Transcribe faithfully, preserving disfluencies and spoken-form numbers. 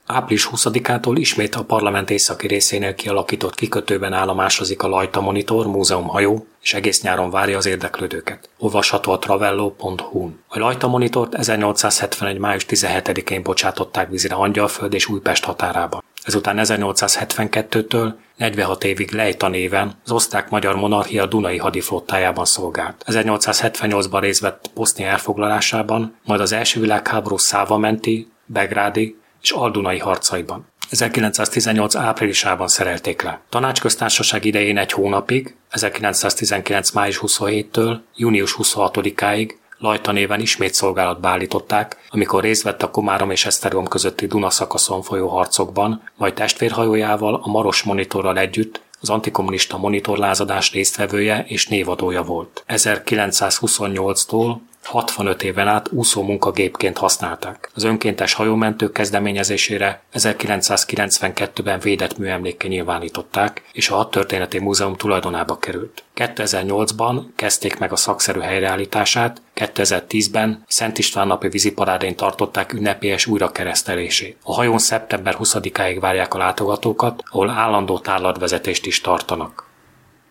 április huszadikától ismét a parlament északi részénél kialakított kikötőben állomásozik a Lajta Monitor múzeum hajó, és egész nyáron várja az érdeklődőket. Olvasható a travello pont hu-n. A Lajta Monitort ezernyolcszázhetvenegy. május tizenhetedikén bocsátották vízre Angyalföld és Újpest határában. Ezután ezernyolcszázhetvenkettőtől negyvenhat évig Lejta néven az osztrák-magyar monarchia Dunai hadiflottájában szolgált. ezernyolcszázhetvennyolcban részt vett Bosznia elfoglalásában, majd az első világháború szávamenti, begrádi és aldunai harcaiban. ezerkilencszáztizennyolc. áprilisában szerelték le. Tanácsköztársaság idején egy hónapig, ezerkilencszáztizenkilenc. május huszonhétedikétől június huszonhatodikáig Lajta néven ismét szolgálatba állították, amikor részt vett a Komárom és Esztergom közötti Duna szakaszon folyó harcokban, majd testvérhajójával, a Maros Monitorral együtt az antikommunista monitorlázadás résztvevője és névadója volt. ezerkilencszázhuszonnyolctól hatvanöt éven át úszómunkagépként használták. Az önkéntes hajómentők kezdeményezésére ezerkilencszázkilencvenkettőben védett műemlékké nyilvánították, és a Hadtörténeti Múzeum tulajdonába került. kétezer-nyolcban kezdték meg a szakszerű helyreállítását, kétezer-tízben Szent István napi víziparádén tartották ünnepélyes újrakeresztelését. A hajón szeptember huszadikáig várják a látogatókat, ahol állandó tárlatvezetést is tartanak.